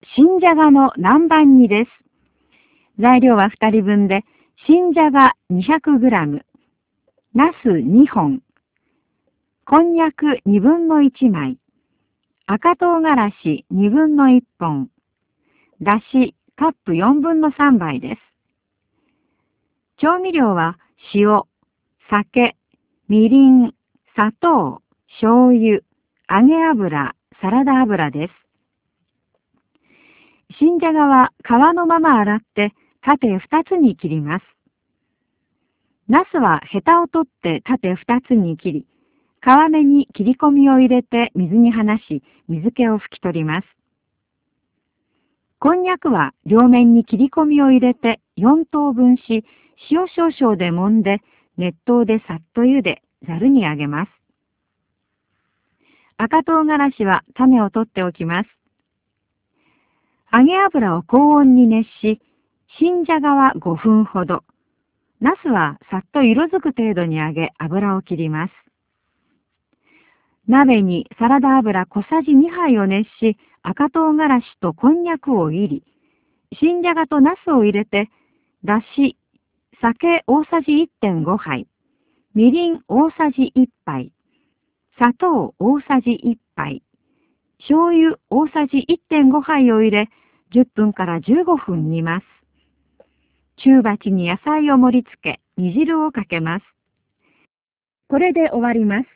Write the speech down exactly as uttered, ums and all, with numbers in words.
新じゃがの南蛮煮です。材料はふたりぶんで、新じゃが にひゃくグラム、ナスにほん、こんにゃくにぶんのいちまい、赤唐辛子にぶんのいっぽん、だしカップよんぶんのさんばいです。調味料は塩、酒、みりん、砂糖、醤油、揚げ油、サラダ油です。新じゃがは皮のまま洗って縦ふたつに切ります。ナスはヘタを取って縦ふたつに切り、皮目に切り込みを入れて水に放し、水気を拭き取ります。こんにゃくは両面に切り込みを入れてよんとうぶんし、塩少々で揉んで、熱湯でさっと茹で、ざるにあげます。赤唐辛子は種を取っておきます。揚げ油を高温に熱し、新じゃがはごふんほど、ナスはさっと色づく程度に揚げ、油を切ります。鍋にサラダ油小さじにはいを熱し、赤唐辛子とこんにゃくを入り、新じゃがとナスを入れて、だし、酒大さじ いってんごはい、みりん大さじいっぱい、砂糖大さじいっぱい、醤油大さじ いってんごはいを入れ、じゅっぷんからじゅうごふん煮ます。中鉢に野菜を盛り付け、煮汁をかけます。これで終わります。